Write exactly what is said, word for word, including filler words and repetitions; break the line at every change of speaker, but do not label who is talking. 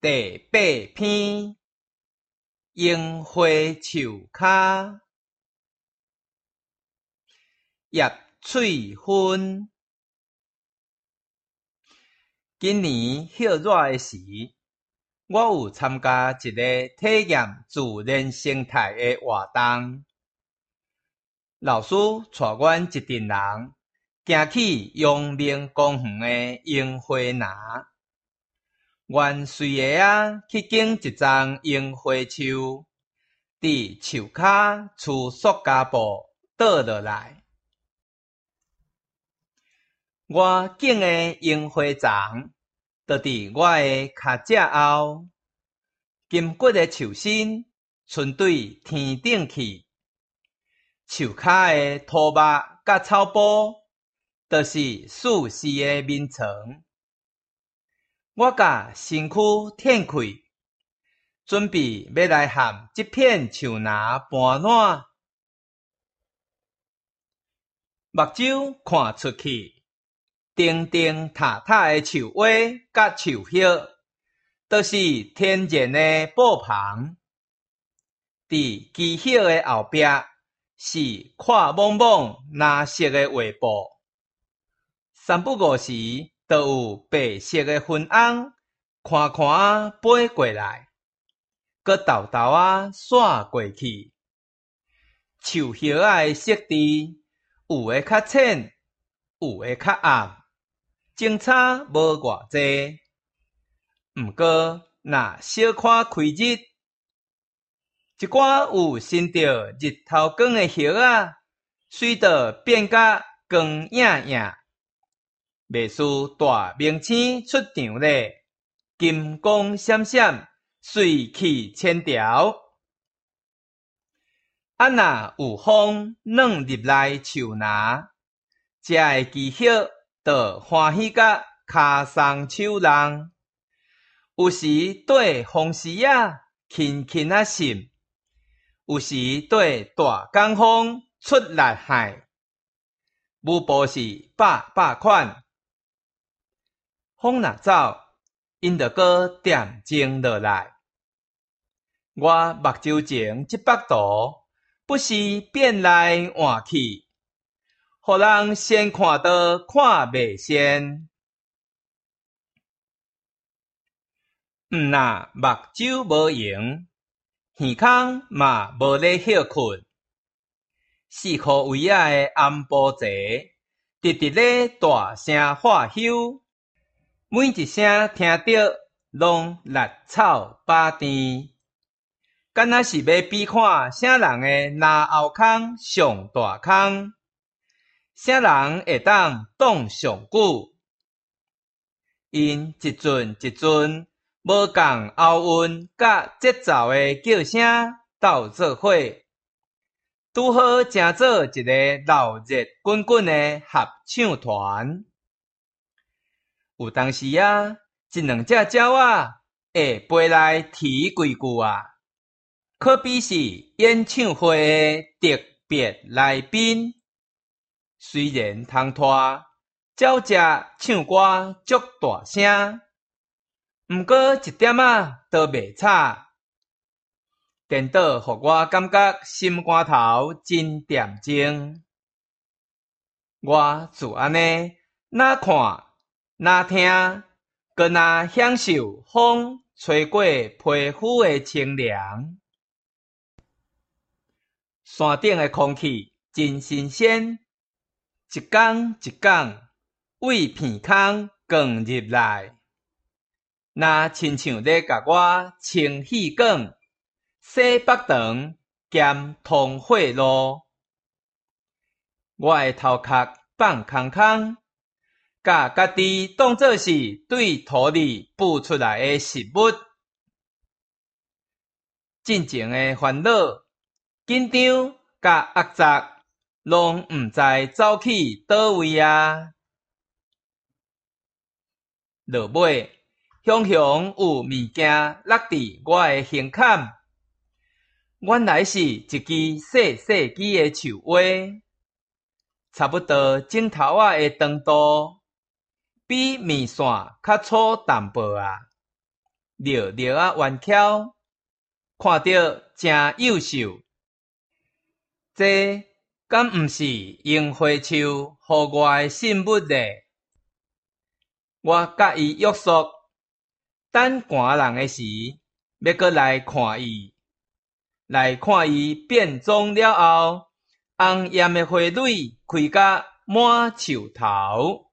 第八篇樱花树骹，叶翠芬。今年歇热的时，我有参加一个体验自然生态的活动。老师带阮一群人行去阳明公园的樱花林。阮随个啊去经一丛樱花树，伫树骹除塑胶布倒落来。我种的樱花丛，就伫我的脚趾后，金骨的树身伸对天顶去，树骹的土木甲草布，就是四时的眠床。我甲身躯挺开，准备要来和这片树林搬烂。目睭看出去，顶顶塔塔的树蛙甲树叶，就是天然的布棚。伫枝叶的后壁是看蒙蒙蓝色的画布，三不五时就有白色的粉红，看看啊飞过来，搁豆豆啊闪过去。树叶啊的色地，有的较浅，有的较暗，种差无偌济。毋过，若小看开日，一寡有伸着日头光的叶啊，随着变甲光影影。袂输大明星出场咧，金光闪闪，水气千条。啊若有风软入来树林，遮的枝叶就欢喜甲骹松手弄。有时对风丝啊轻轻啊渗，有时对大江风出力害。舞步是百百款。风若走，因就搁恬静落来。我目睭前这幅图，不时变来换去，互人先看到看袂先。毋若目睭无用，耳孔嘛无咧休困。四颗位仔的暗布鞋，直直咧大声喝休。每一声听到，拢力草把甜，敢若是要比看啥人的拉后空上大空，啥人会当挡上久。因一阵一阵无共后韵甲节奏的叫声斗做伙，拄好成做一个热热滚滚的合唱团。有当时啊，一两只鸟仔会飞来啼几句啊，可比是演唱会的特别来宾。虽然通拖，鸟只唱歌足大声，毋过一点仔都袂吵，颠倒互我感觉心肝头真恬静。我就安尼哪看哪听，搁若享受风吹过皮肤的清凉。山顶的空气真新鲜，一天一天胃片空降入来，若亲像咧甲我清气管、洗腹肠兼通血路。我的头壳放空空，甲家己当作是对土里孵出来的食物。真正的烦恼、紧张甲压榨，拢毋知走去倒位啊。落尾，雄雄有物件落伫我的胸坎，原来是一支细细支的树蛙，差不多指头仔的长度，比面线较粗淡薄啊。 热热啊圆巧，看着真幼秀。这敢毋是樱花树予我诶信物咧？我甲伊约束，等寒人诶时，要搁来看伊。来看伊变装了后，红艳诶花蕊开甲满树头。